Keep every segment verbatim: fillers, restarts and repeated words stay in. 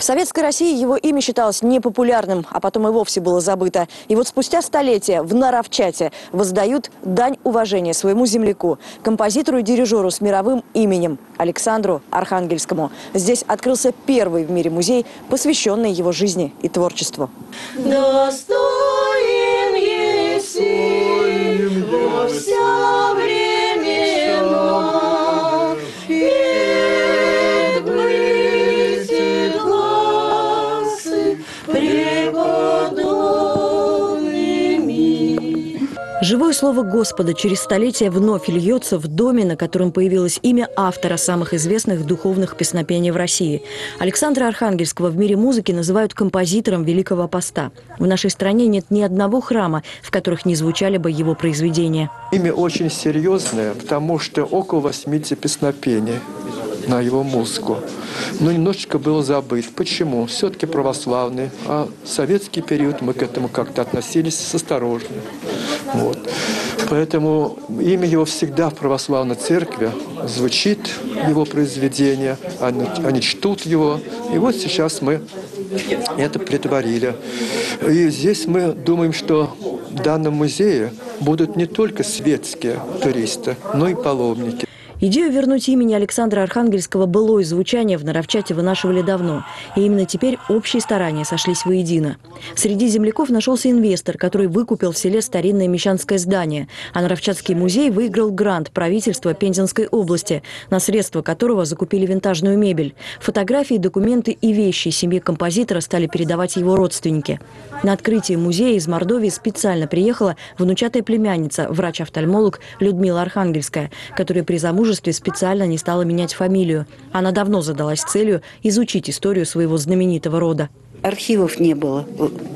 В советской России его имя считалось непопулярным, а потом и вовсе было забыто. И вот спустя столетия в Наровчате воздают дань уважения своему земляку, композитору и дирижеру с мировым именем Александру Архангельскому. Здесь открылся первый в мире музей, посвященный его жизни и творчеству. Достоин еси во вся времена, пред мыси гласы преподобными. Живое слово Господа через столетия вновь льется в доме, на котором появилось имя автора самых известных духовных песнопений в России. Александра Архангельского в мире музыки называют композитором Великого Поста. В нашей стране нет ни одного храма, в которых не звучали бы его произведения. Имя очень серьезное, потому что около восьмидесяти песнопений на его музыку. Но немножечко был забыт. Почему? Все-таки православный. А в советский период мы к этому как-то относились с осторожностью. Вот. Поэтому имя его всегда в православной церкви звучит, его произведение, они, они чтут его. И вот сейчас мы это претворили. И здесь мы думаем, что в данном музее будут не только светские туристы, но и паломники. Идею вернуть имени Александра Архангельского былое звучание в Наровчате вынашивали давно. И именно теперь общие старания сошлись воедино. Среди земляков нашелся инвестор, который выкупил в селе старинное мещанское здание. А Наровчатский музей выиграл грант правительства Пензенской области, на средства которого закупили винтажную мебель. Фотографии, документы и вещи семье композитора стали передавать его родственники. На открытие музея из Мордовии специально приехала внучатая племянница, врач-офтальмолог Людмила Архангельская, которая при замужестве специально не стала менять фамилию. Она давно задалась целью изучить историю своего знаменитого рода. Архивов не было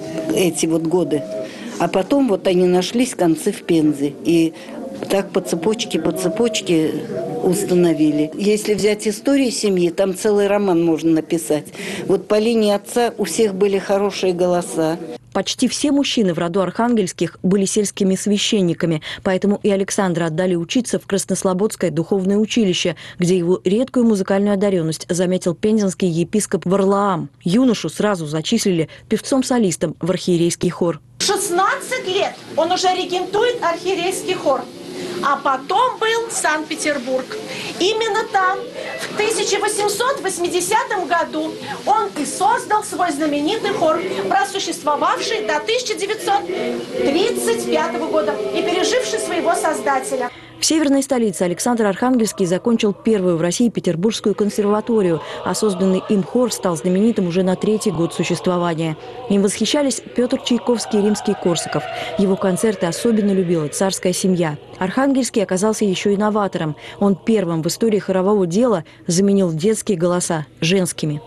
эти вот годы. А потом вот они нашлись концы в Пензе. И так по цепочке, по цепочке установили. Если взять историю семьи, там целый роман можно написать. Вот по линии отца у всех были хорошие голоса. Почти все мужчины в роду Архангельских были сельскими священниками, поэтому и Александра отдали учиться в Краснослободское духовное училище, где его редкую музыкальную одаренность заметил пензенский епископ Варлаам. Юношу сразу зачислили певцом-солистом в архиерейский хор. шестнадцать лет он уже регентует архиерейский хор. А потом был Санкт-Петербург. Именно там, в тысяча восемьсот восьмидесятом году, он и создал свой знаменитый хор, просуществовавший до тысяча девятьсот тридцать пятого года и переживший своего создателя. В северной столице Александр Архангельский закончил первую в России Петербургскую консерваторию, а созданный им хор стал знаменитым уже на третий год существования. Им восхищались Петр Чайковский и Римский-Корсаков. Его концерты особенно любила царская семья. Архангельский оказался еще и новатором. Он первым в истории хорового дела заменил детские голоса женскими.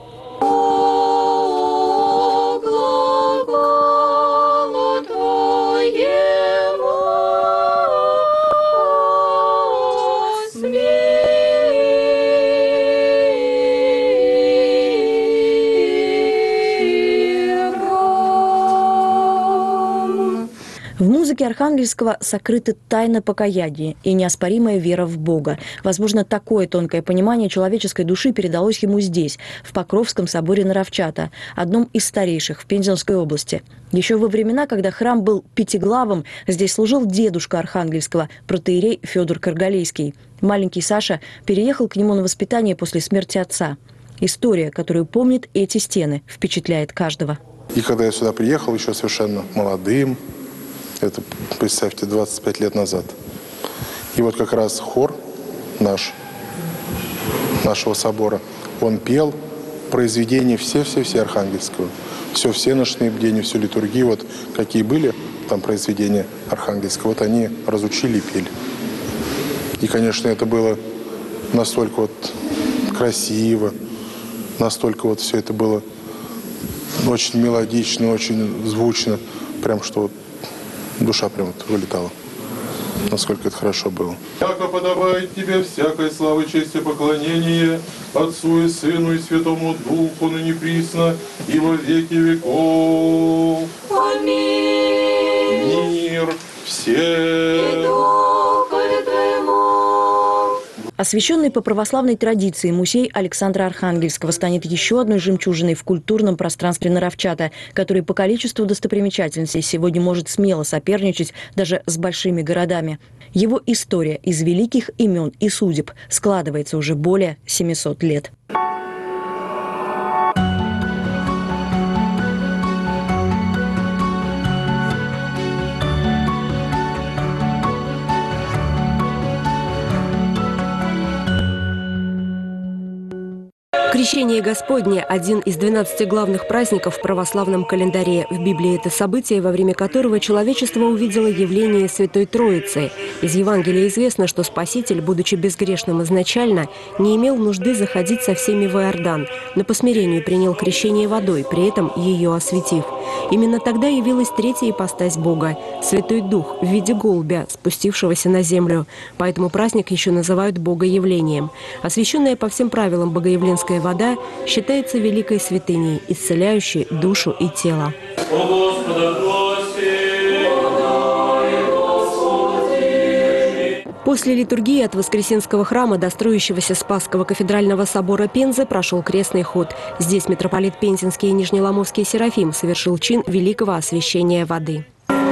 В музыке Архангельского сокрыты тайна покаяния и неоспоримая вера в Бога. Возможно, такое тонкое понимание человеческой души передалось ему здесь, в Покровском соборе Наровчата, одном из старейших в Пензенской области. Еще во времена, когда храм был пятиглавым, здесь служил дедушка Архангельского, протоиерей Федор Каргалейский. Маленький Саша переехал к нему на воспитание после смерти отца. История, которую помнят эти стены, впечатляет каждого. И когда я сюда приехал, еще совершенно молодым, это, представьте, двадцать пять лет назад. И вот как раз хор наш, нашего собора, он пел произведения все-все-все Архангельского. Все, все ночные бдения, всю литургию, вот какие были там произведения Архангельского, вот они разучили и пели. И, конечно, это было настолько вот красиво, настолько вот все это было очень мелодично, очень звучно, прям что вот душа прям вот вылетала. Насколько это хорошо было. Яко подобает тебе всякой славы, чести, поклонение Отцу и Сыну и Святому Духу, ныне присно и во веки веков. Аминь. Мир всем. Освященный по православной традиции музей Александра Архангельского станет еще одной жемчужиной в культурном пространстве Наровчата, который по количеству достопримечательностей сегодня может смело соперничать даже с большими городами. Его история из великих имен и судеб складывается уже более семисот лет. Крещение Господне – один из двенадцати главных праздников в православном календаре. В Библии это событие, во время которого человечество увидело явление Святой Троицы. Из Евангелия известно, что Спаситель, будучи безгрешным изначально, не имел нужды заходить со всеми в Иордан, но по смирению принял крещение водой, при этом ее осветив. Именно тогда явилась третья ипостась Бога – Святой Дух в виде голубя, спустившегося на землю. Поэтому праздник еще называют Богоявлением. Освященная по всем правилам богоявленская вода считается великой святыней, исцеляющей душу и тело. После литургии от Воскресенского храма до строящегося Спасского кафедрального собора Пензы прошел крестный ход. Здесь митрополит Пензенский и Нижнеломовский Серафим совершил чин великого освящения воды.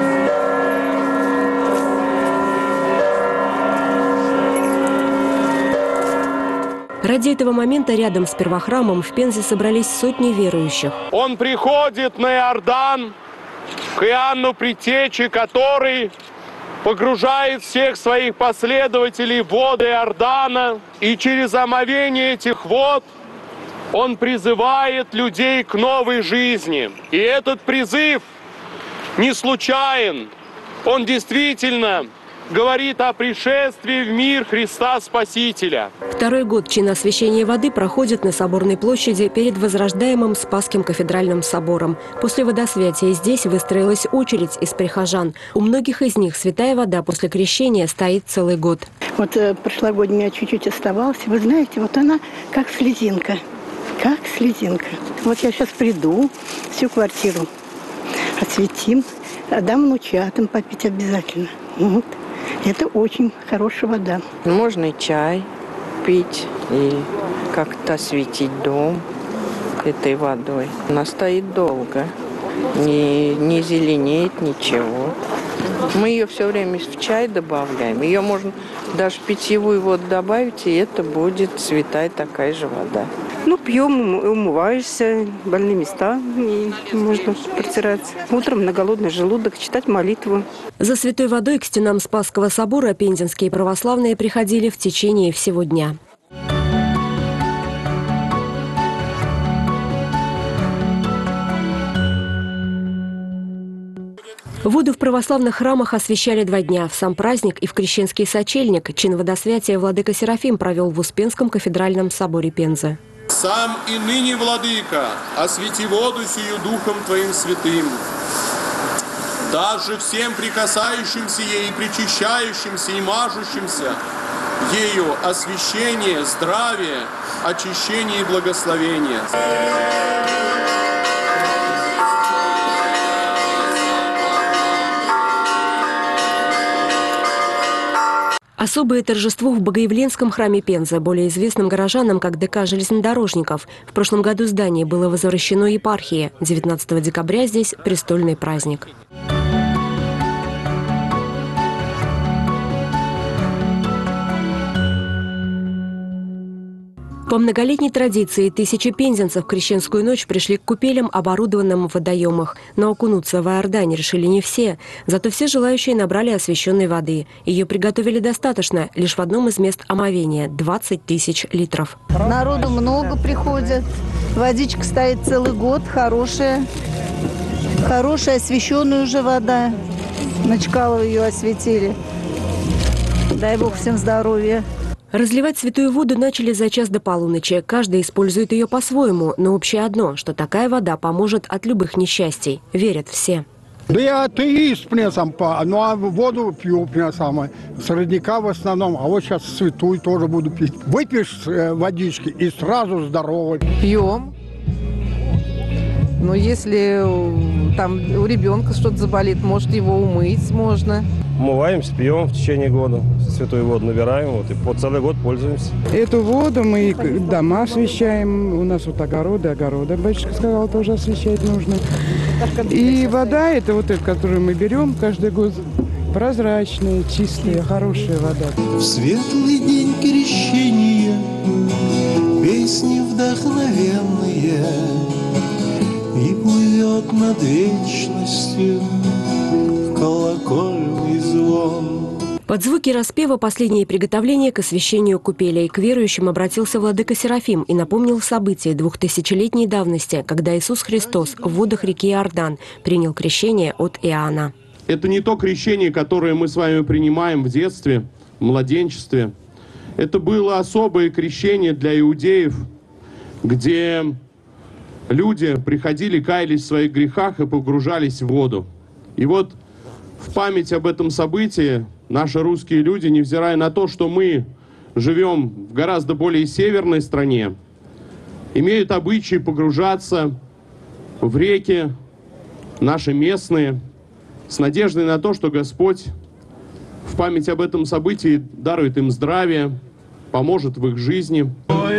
Ради этого момента рядом с первохрамом в Пензе собрались сотни верующих. Он приходит на Иордан к Иоанну Предтече, который погружает всех своих последователей в воды Иордана, и через омовение этих вод он призывает людей к новой жизни. И этот призыв не случайен. Он действительно говорит о пришествии в мир Христа Спасителя. Второй год чин освящения воды проходит на Соборной площади перед возрождаемым Спасским кафедральным собором. После водосвятия здесь выстроилась очередь из прихожан. У многих из них святая вода после крещения стоит целый год. Вот э, прошлогодний у меня чуть-чуть оставалось. Вы знаете, вот она как слезинка. Как слезинка. Вот я сейчас приду, всю квартиру осветим, дам внучатам попить обязательно. Вот. Это очень хорошая вода. Можно и чай пить, и как-то осветить дом этой водой. Она стоит долго, не, не зеленеет ничего. Мы ее все время в чай добавляем. Ее можно даже в питьевую воду добавить, и это будет святая такая же вода. Ну, пьем, умываешься, больные места и можно протирать. Утром на голодный желудок читать молитву. За святой водой к стенам Спасского собора пензенские православные приходили в течение всего дня. Воду в православных храмах освящали два дня. В сам праздник и в крещенский сочельник чин водосвятия владыка Серафим провел в Успенском кафедральном соборе Пензы. «Сам и ныне, владыка, освети воду сию духом твоим святым, даже всем прикасающимся ей, причащающимся и мажущимся ею освящение, здравие, очищение и благословение». Особое торжество в Богоявленском храме Пензы, более известным горожанам как ДК железнодорожников. В прошлом году здание было возвращено епархии. девятнадцатого декабря здесь престольный праздник. По многолетней традиции тысячи пензенцев в крещенскую ночь пришли к купелям, оборудованным в водоемах. Но окунуться в Иордане решили не все. Зато все желающие набрали освященной воды. Ее приготовили достаточно лишь в одном из мест омовения – двадцать тысяч литров. Народу много приходит. Водичка стоит целый год, хорошая. Хорошая, освященная уже вода. На Чкалово ее осветили. Дай Бог всем здоровья. Разливать святую воду начали за час до полуночи. Каждый использует ее по-своему, но общее одно, что такая вода поможет от любых несчастий. Верят все. Да я атеист, мне сам, ну а воду пью, мне самое, с родника в основном, а вот сейчас святую тоже буду пить. Выпьешь водички и сразу здоровый. Пьем. Но если там у ребенка что-то заболит, может его умыть можно. умываемся, пьем в течение года. Святую воду набираем, вот, и по целый год пользуемся. Эту воду мы дома освещаем. У нас вот огороды, огороды, батюшка сказал, тоже освещать нужно. И вода, это вот эта, которую мы берем каждый год, прозрачная, чистая, хорошая вода. В светлый день крещения песни вдохновенные, и плывет над вечностью колокольный звон. Под звуки распева последние приготовления к освящению купели. К верующим обратился владыка Серафим и напомнил события двухтысячелетней давности, когда Иисус Христос в водах реки Иордан принял крещение от Иоанна. Это не то крещение, которое мы с вами принимаем в детстве, в младенчестве. Это было особое крещение для иудеев, где люди приходили, каялись в своих грехах и погружались в воду. И вот в память об этом событии наши русские люди, невзирая на то, что мы живем в гораздо более северной стране, имеют обычай погружаться в реки наши местные, с надеждой на то, что Господь в память об этом событии дарует им здравие, поможет в их жизни.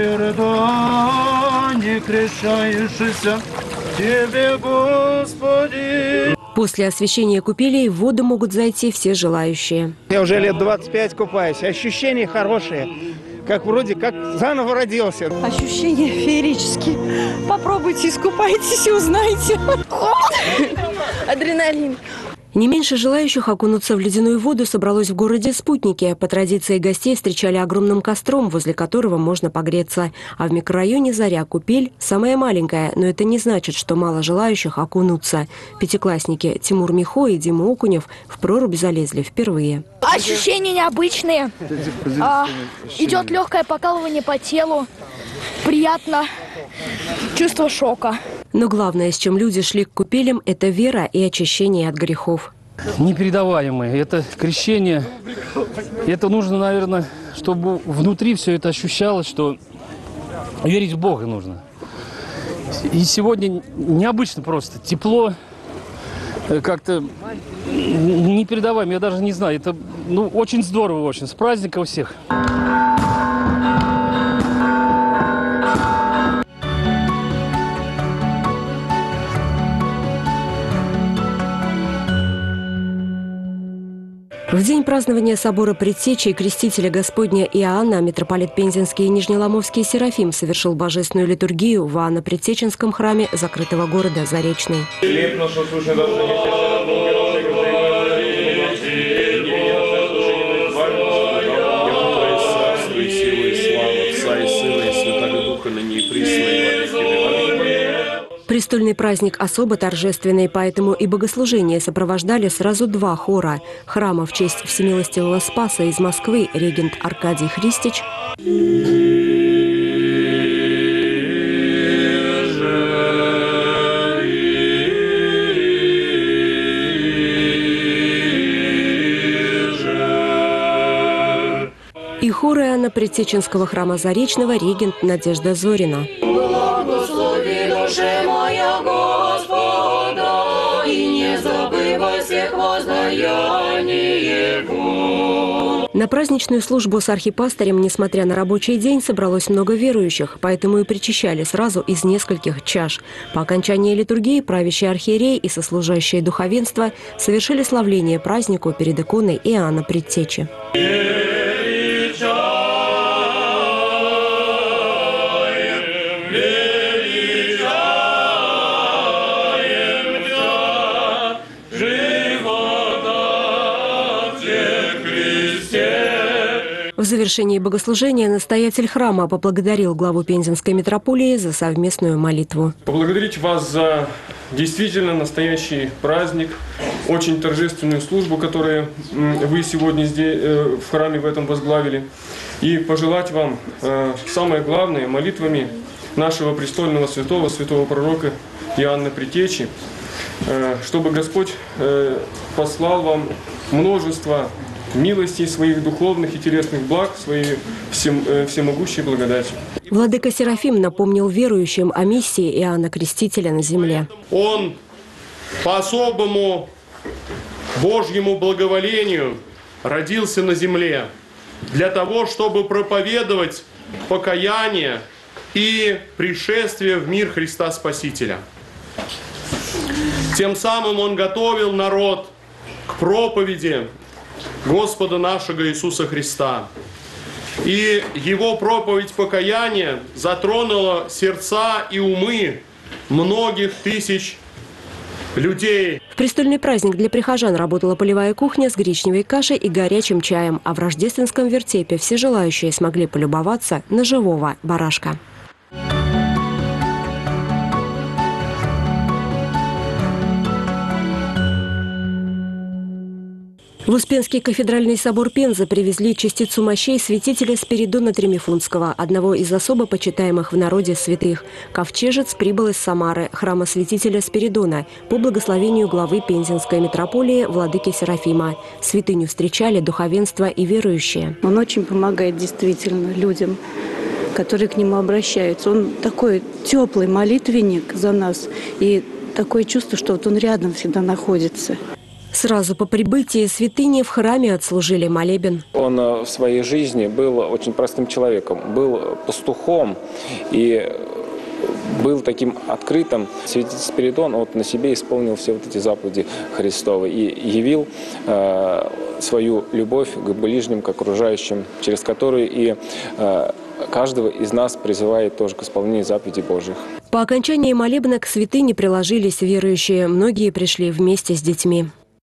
Тебе, Господи. После освящения купелей в воду могут зайти все желающие. Я уже лет двадцать пять купаюсь. Ощущения хорошие. Как вроде как заново родился. Ощущения феерические. Попробуйте, искупайтесь и узнаете. Адреналин. Не меньше желающих окунуться в ледяную воду собралось в городе Спутники. По традиции гостей встречали огромным костром, возле которого можно погреться. А в микрорайоне Заря купель самая маленькая, но это не значит, что мало желающих окунуться. Пятиклассники Тимур Михо и Дима Окунев в прорубь залезли впервые. Ощущения необычные. А, идет легкое покалывание по телу. Приятно. Чувство шока. Но главное, с чем люди шли к купелям, это вера и очищение от грехов. Непередаваемое. Это крещение. Это нужно, наверное, чтобы внутри все это ощущалось, что верить в Бога нужно. И сегодня необычно просто. Тепло, как-то непередаваемо. Я даже не знаю. Это ну, очень здорово, очень. С праздником всех. В день празднования собора Предтечи и Крестителя Господня Иоанна митрополит Пензенский и Нижнеломовский Серафим совершил божественную литургию в Иоанно-Предтеченском храме закрытого города Заречный. Престольный праздник особо торжественный, поэтому и богослужение сопровождали сразу два хора. Храма в честь Всемилостивого Спаса из Москвы регент Аркадий Христич и хор Иоанна-Предтеченского храма Заречного регент Надежда Зорина. Благослови душе моя Господа, и не забывай всех воздаяние Его. На праздничную службу с архипастырем, несмотря на рабочий день, собралось много верующих, поэтому и причащали сразу из нескольких чаш. По окончании литургии правящий архиерей и сослужащее духовенство совершили славление празднику перед иконой Иоанна Предтечи. В завершении богослужения настоятель храма поблагодарил главу Пензенской митрополии за совместную молитву. Поблагодарить вас за действительно настоящий праздник, очень торжественную службу, которую вы сегодня здесь, в храме в этом возглавили. И пожелать вам, самое главное, молитвами нашего престольного святого, святого пророка Иоанна Предтечи, чтобы Господь послал вам множество милостей своих духовных и телесных благ, своей всем, всемогущей благодати. Владыка Серафим напомнил верующим о миссии Иоанна Крестителя на земле. Он по-особому Божьему благоволению родился на земле для того, чтобы проповедовать покаяние и пришествие в мир Христа Спасителя. Тем самым Он готовил народ к проповеди Господа нашего Иисуса Христа. И Его проповедь покаяния затронула сердца и умы многих тысяч людей. В престольный праздник для прихожан работала полевая кухня с гречневой кашей и горячим чаем, а в рождественском вертепе все желающие смогли полюбоваться на живого барашка. В Успенский кафедральный собор Пензы привезли частицу мощей святителя Спиридона Тремифунтского, одного из особо почитаемых в народе святых. Ковчежец прибыл из Самары, храма святителя Спиридона, по благословению главы Пензенской митрополии владыки Серафима. Святыню встречали духовенство и верующие. Он очень помогает действительно людям, которые к нему обращаются. Он такой теплый молитвенник за нас, и такое чувство, что вот он рядом всегда находится. Сразу по прибытии святыни в храме отслужили молебен. Он в своей жизни был очень простым человеком, был пастухом и был таким открытым. Святитель Спиридон вот на себе исполнил все вот эти заповеди Христовы и явил э, свою любовь к ближним, к окружающим, через которую и э, каждого из нас призывает тоже к исполнению заповедей Божьих. По окончании молебна к святыне приложились верующие. Многие пришли вместе с детьми.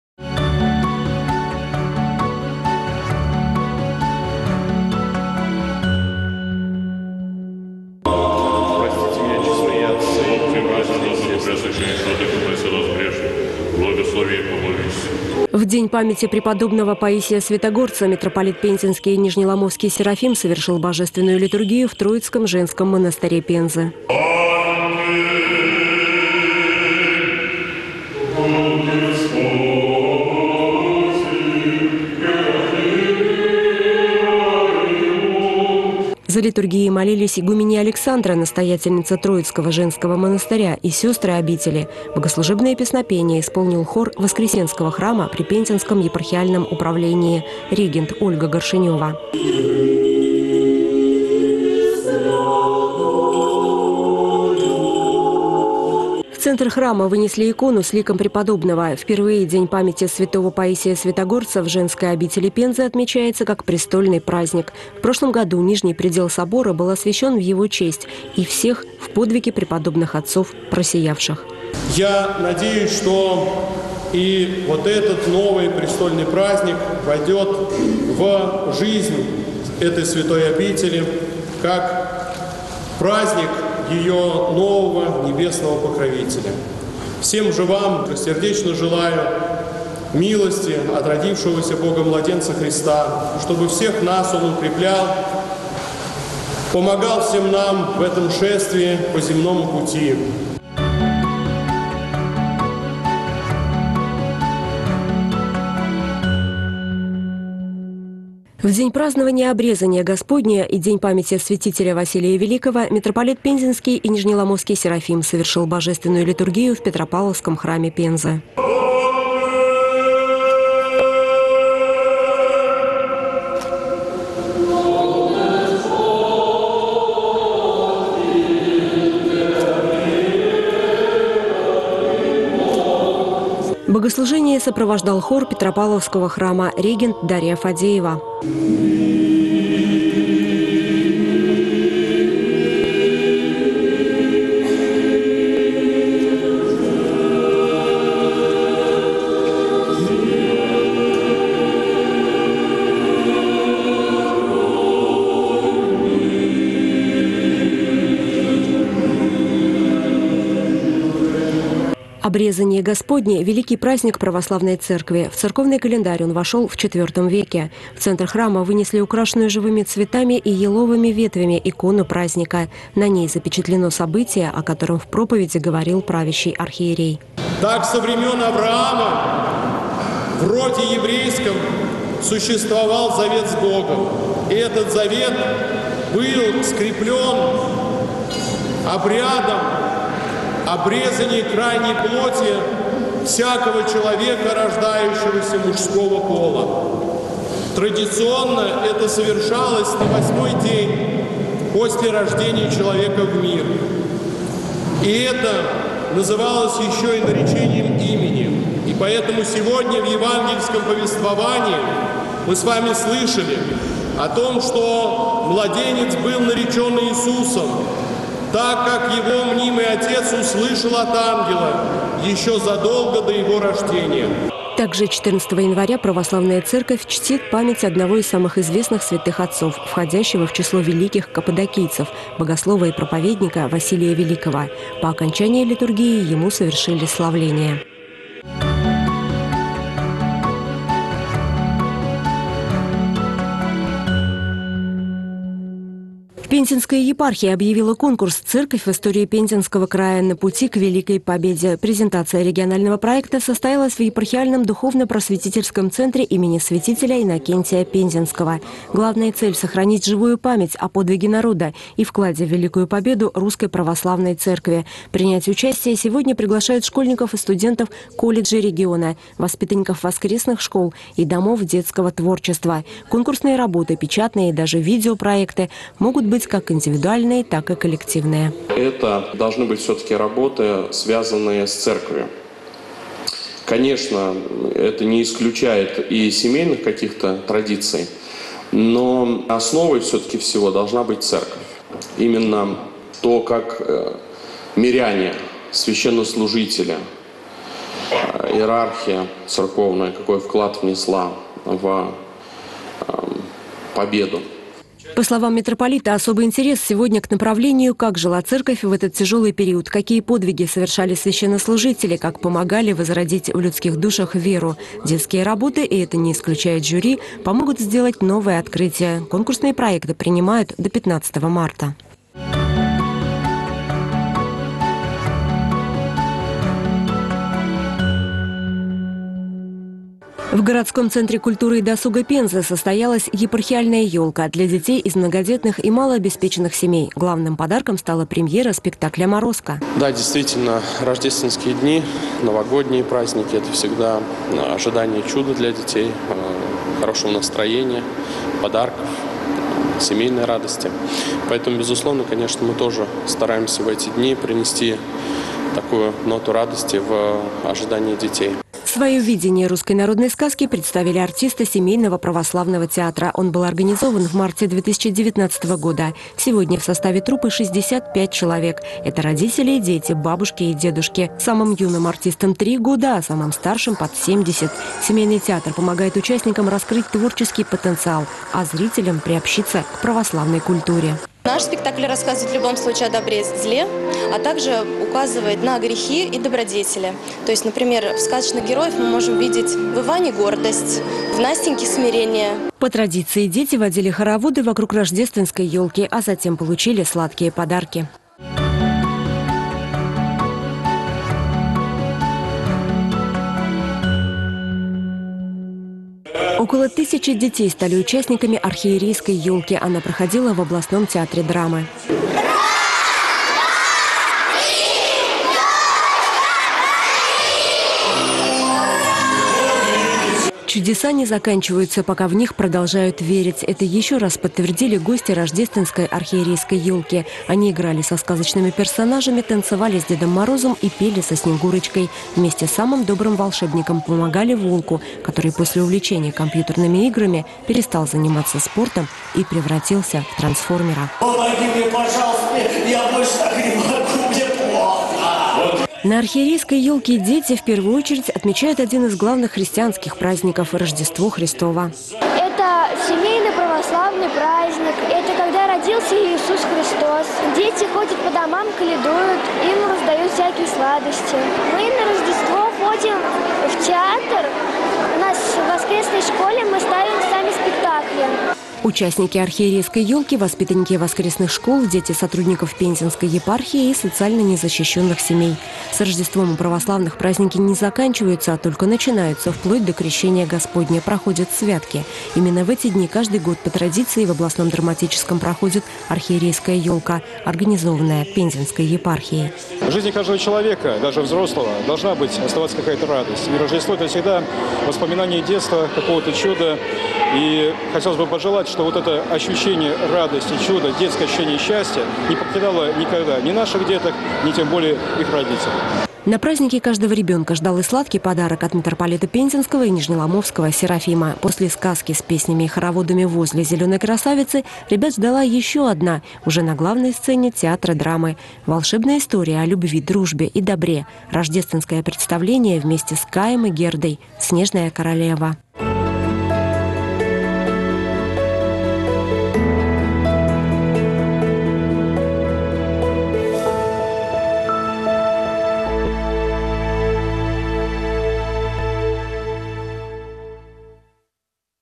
В день памяти преподобного Паисия Святогорца митрополит Пензенский и Нижнеломовский Серафим совершил божественную литургию в Троицком женском монастыре Пензы. За литургией молились игуменья Александра, настоятельница Троицкого женского монастыря, и сестры обители. Богослужебное песнопение исполнил хор Воскресенского храма при Пензенском епархиальном управлении, регент Ольга Горшенева. В центр храма вынесли икону с ликом преподобного. Впервые День памяти святого Паисия Святогорца в женской обители Пензы отмечается как престольный праздник. В прошлом году нижний предел собора был освящен в его честь и всех в подвиге преподобных отцов просиявших. Я надеюсь, что и вот этот новый престольный праздник войдет в жизнь этой святой обители как праздник ее нового небесного покровителя. Всем же вам сердечно желаю милости от родившегося Богом младенца Христа, чтобы всех нас Он укреплял, помогал всем нам в этом шествии по земному пути. В день празднования обрезания Господня и День памяти святителя Василия Великого митрополит Пензенский и Нижнеломовский Серафим совершил божественную литургию в Петропавловском храме Пензы. Богослужение сопровождал хор Петропавловского храма, регент Дарья Фадеева. Обрезание Господне – великий праздник православной церкви. В церковный календарь он вошел в четвёртом веке. В центр храма вынесли украшенную живыми цветами и еловыми ветвями икону праздника. На ней запечатлено событие, о котором в проповеди говорил правящий архиерей. Так со времен Авраама в роде еврейском существовал завет с Богом. И этот завет был скреплен обрядом обрезание крайней плоти всякого человека, рождающегося мужского пола. Традиционно это совершалось на восьмой день после рождения человека в мир. И это называлось еще и наречением имени. И поэтому сегодня в евангельском повествовании мы с вами слышали о том, что младенец был наречен Иисусом, так как его мнимый отец услышал от ангела еще задолго до его рождения. Также четырнадцатого января православная церковь чтит память одного из самых известных святых отцов, входящего в число великих каппадокийцев, богослова и проповедника Василия Великого. По окончании литургии ему совершили славление. Пензенская епархия объявила конкурс «Церковь в истории Пензенского края. На пути к Великой Победе». Презентация регионального проекта состоялась в епархиальном духовно-просветительском центре имени святителя Иннокентия Пензенского. Главная цель – сохранить живую память о подвиге народа и вкладе в Великую Победу Русской Православной Церкви. Принять участие сегодня приглашают школьников и студентов колледжей региона, воспитанников воскресных школ и домов детского творчества. Конкурсные работы, печатные и даже видеопроекты могут быть как индивидуальные, так и коллективные. Это должны быть все-таки работы, связанные с церковью. Конечно, это не исключает и семейных каких-то традиций, но основой все-таки всего должна быть церковь. Именно то, как миряне, священнослужители, иерархия церковная, какой вклад внесла в победу. По словам митрополита, особый интерес сегодня к направлению, как жила церковь в этот тяжелый период, какие подвиги совершали священнослужители, как помогали возродить в людских душах веру. Детские работы, и это не исключает жюри, помогут сделать новые открытия. Конкурсные проекты принимают до пятнадцатого марта. В городском центре культуры и досуга Пензы состоялась епархиальная елка для детей из многодетных и малообеспеченных семей. Главным подарком стала премьера спектакля «Морозко». Да, действительно, рождественские дни, новогодние праздники – это всегда ожидание чуда для детей, хорошего настроения, подарков, семейной радости. Поэтому, безусловно, конечно, мы тоже стараемся в эти дни принести такую ноту радости в ожидании детей. Свое видение русской народной сказки представили артисты семейного православного театра. Он был организован в марте две тысячи девятнадцатого года. Сегодня в составе труппы шестьдесят пять человек. Это родители и дети, бабушки и дедушки. Самым юным артистам три года, а самым старшим под семьдесят. Семейный театр помогает участникам раскрыть творческий потенциал, а зрителям приобщиться к православной культуре. Наш спектакль рассказывает в любом случае о добре и зле, а также указывает на грехи и добродетели. То есть, например, в сказочных героев мы можем видеть в Иване гордость, в Настеньке смирение. По традиции дети водили хороводы вокруг рождественской елки, а затем получили сладкие подарки. Около тысячи детей стали участниками архиерейской елки. Она проходила в областном театре драмы. Чудеса не заканчиваются, пока в них продолжают верить. Это еще раз подтвердили гости рождественской архиерейской елки. Они играли со сказочными персонажами, танцевали с Дедом Морозом и пели со Снегурочкой. Вместе с самым добрым волшебником помогали волку, который после увлечения компьютерными играми перестал заниматься спортом и превратился в трансформера. Помоги мне, пожалуйста, я больше так не могу, мне плохо. На архиерейской елке дети в первую очередь отмечают один из главных христианских праздников – Рождество Христово. Это семейный православный праздник. Это когда родился Иисус Христос. Дети ходят по домам, каледуют, им раздают всякие сладости. Мы на Рождество ходим в театр. У нас в воскресной школе мы ставим сами спектакли. Участники архиерейской елки, воспитанники воскресных школ, дети сотрудников Пензенской епархии и социально незащищенных семей. С Рождеством у православных праздники не заканчиваются, а только начинаются. Вплоть до Крещения Господня проходят святки. Именно в эти дни каждый год по традиции в областном драматическом проходит архиерейская елка, организованная Пензенской епархией. В жизни каждого человека, даже взрослого, должна быть, оставаться какая-то радость. И Рождество – это всегда воспоминание детства, какого-то чуда. И хотелось бы пожелать, что вот это ощущение радости, чуда, детское ощущение счастья не покидало никогда ни наших деток, ни тем более их родителей. На празднике каждого ребенка ждал и сладкий подарок от митрополита Пензенского и Нижнеломовского Серафима. После сказки с песнями и хороводами возле «Зеленой красавицы» ребят ждала еще одна, уже на главной сцене театра драмы. Волшебная история о любви, дружбе и добре. Рождественское представление вместе с Каем и Гердой «Снежная королева».